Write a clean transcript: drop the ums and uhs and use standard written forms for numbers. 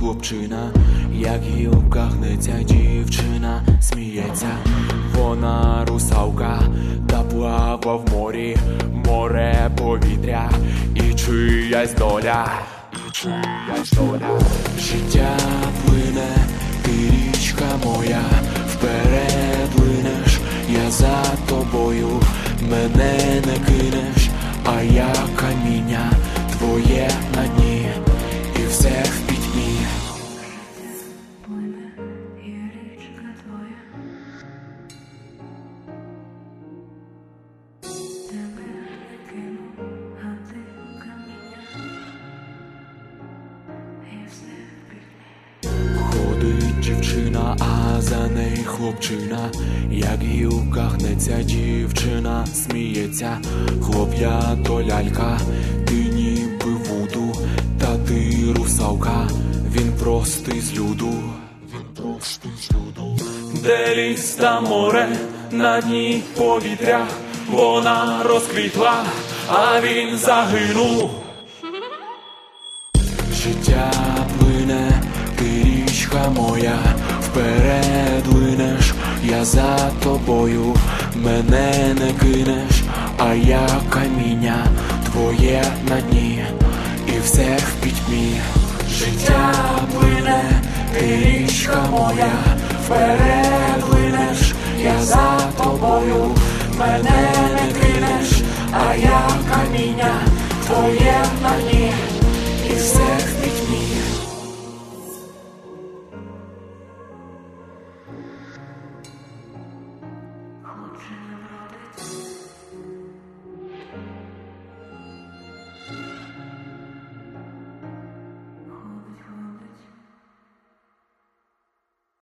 хлопчина, як гілка гнеться дівчина, сміється, вона русалка, та плава в морі, море, повітря, і чиясь доля, життя плине, ти річка моя, вперед линеш, я за тобою, мене не кинеш, а я каміння твоє на дні, і все в пітьмі. Плине, я річка твоя, тебе не кину, а ти каміння, і все в пітьмі. Ходить дівчина, а за неї хлопчина, як гілка гнеться дівчина, сміється, хлоп'я то лялька, ти ніби вуду, та ти русалка, він простий з люду, Де ліс та море, на дні повітря, вона розквітла, а він загинув. Життя плине, ти річка моя, вперед линеш, я за тобою, мене не кинеш, а я каміння твоє на дні, і все в пітьмі. Життя плине, ти річка моя, вперед линеш, я за тобою, мене не кинеш.